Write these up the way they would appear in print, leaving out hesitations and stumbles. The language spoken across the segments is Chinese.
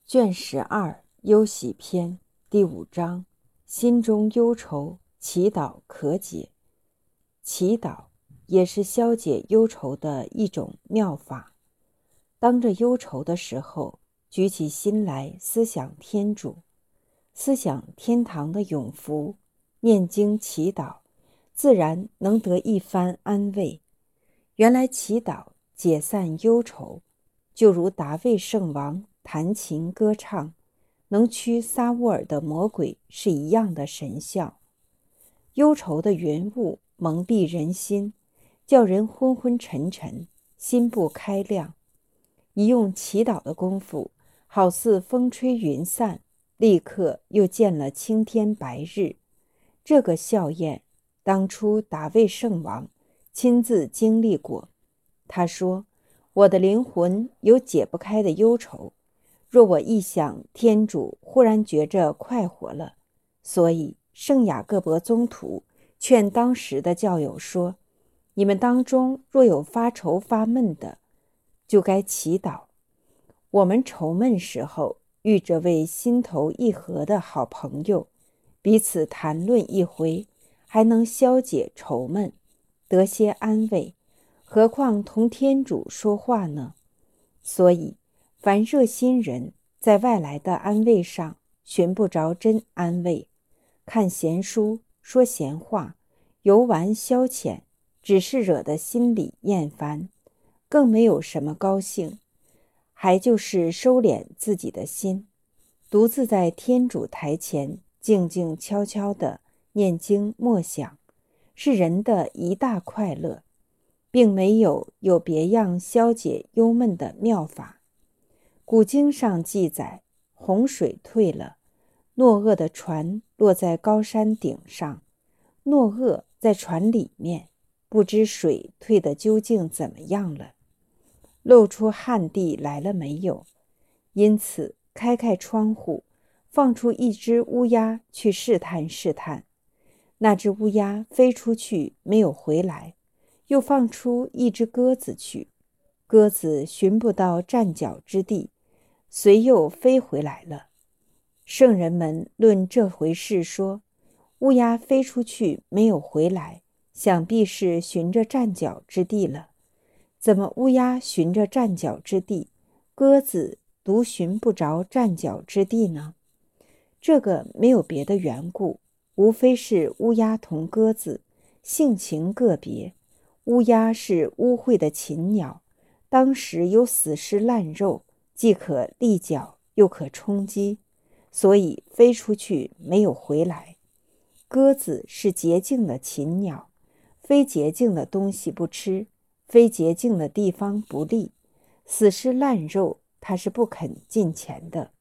卷12忧喜篇第5章，心中忧愁，祈祷可解。祈祷也是消解忧愁的一种妙法。当着忧愁的时候，举起心来思想天主，思想天堂的永福，念经祈祷，自然能得一番安慰。原来祈祷解散忧愁，就如达味圣王弹琴歌唱，能驱撒乌尔的魔鬼是一样的神效。忧愁的云雾蒙蔽人心，叫人昏昏沉沉，心不开亮。一用祈祷的功夫，好似风吹云散，立刻又见了青天白日。这个效验，当初达味圣王亲自经历过。他说，我的灵魂有解不开的忧愁，若我一想天主，忽然觉着快活了。所以圣雅各伯宗徒劝当时的教友说，你们当中若有发愁发闷的，就该祈祷。我们愁闷时候，遇着位心头一合的好朋友，彼此谈论一回，还能消解愁闷，得些安慰，何况同天主说话呢？所以凡热心人在外来的安慰上寻不着真安慰，看闲书，说闲话，游玩消遣，只是惹得心里厌烦，更没有什么高兴，还就是收敛自己的心，独自在天主台前静静悄悄地念经默想，是人的一大快乐，并没有别样消解忧闷的妙法。古经上记载，洪水退了，诺厄的船落在高山顶上，诺厄在船里面，不知水退得究竟怎么样了，露出旱地来了没有？因此开窗户，放出一只乌鸦去试探试探。那只乌鸦飞出去没有回来，又放出一只鸽子去，鸽子寻不到站脚之地，随又飞回来了。圣人们论这回事说，乌鸦飞出去没有回来，想必是寻着站脚之地了。怎么乌鸦寻着站脚之地，鸽子独寻不着站脚之地呢？这个没有别的缘故，无非是乌鸦同鸽子性情个别。乌鸦是污秽的禽鸟，当时有死尸烂肉，既可立脚又可充饥，所以飞出去没有回来。鸽子是洁净的禽鸟，非洁净的东西不吃，非洁净的地方不立，死尸烂肉它是不肯近前的，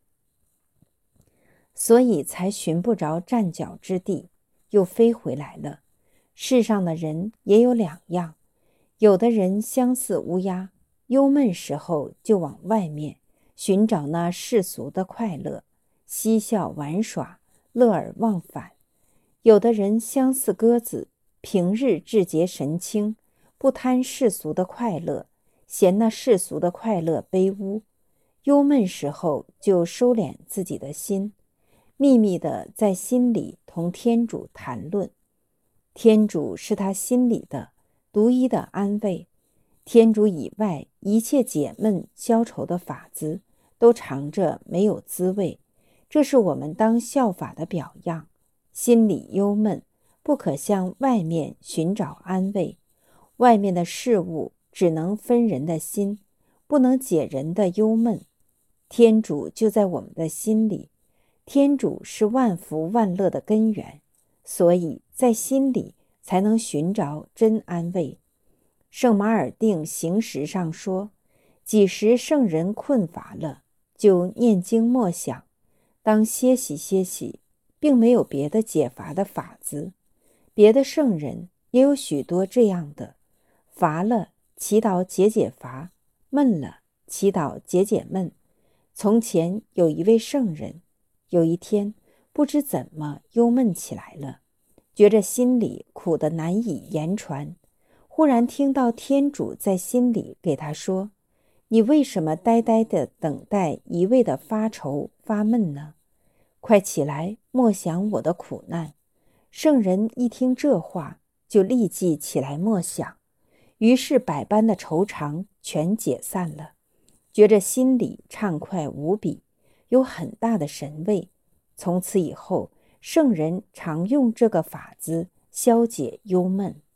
所以才寻不着站脚之地，又飞回来了。世上的人也有两样，有的人相似乌鸦，忧闷时候就往外面寻找那世俗的快乐，嬉笑玩耍，乐而忘返；有的人相似鸽子，平日志节神清，不贪世俗的快乐，嫌那世俗的快乐卑污，忧闷时候就收敛自己的心，秘密地在心里同天主谈论。天主是他心里的独一的安慰，天主以外一切解闷消愁的法子都尝着没有滋味，这是我们当效法的表样。心里忧闷，不可向外面寻找安慰，外面的事物只能分人的心，不能解人的忧闷。天主就在我们的心里，天主是万福万乐的根源，所以在心里才能寻着真安慰。圣马尔定行识上说，几时圣人困乏了，就念经默想，当歇息歇息，并没有别的解乏的法子。别的圣人也有许多这样的，乏了祈祷解乏，闷了祈祷解闷。从前有一位圣人，有一天不知怎么忧闷起来了，觉着心里苦得难以言传，忽然听到天主在心里给他说， 你为什么呆呆地等待一味的发愁发闷呢？快起来，默想我的苦难。”圣人一听这话，就立即起来默想，于是百般的愁肠全解散了，觉着心里畅快无比，有很大的神味。从此以后，圣人常用这个法子消解忧闷。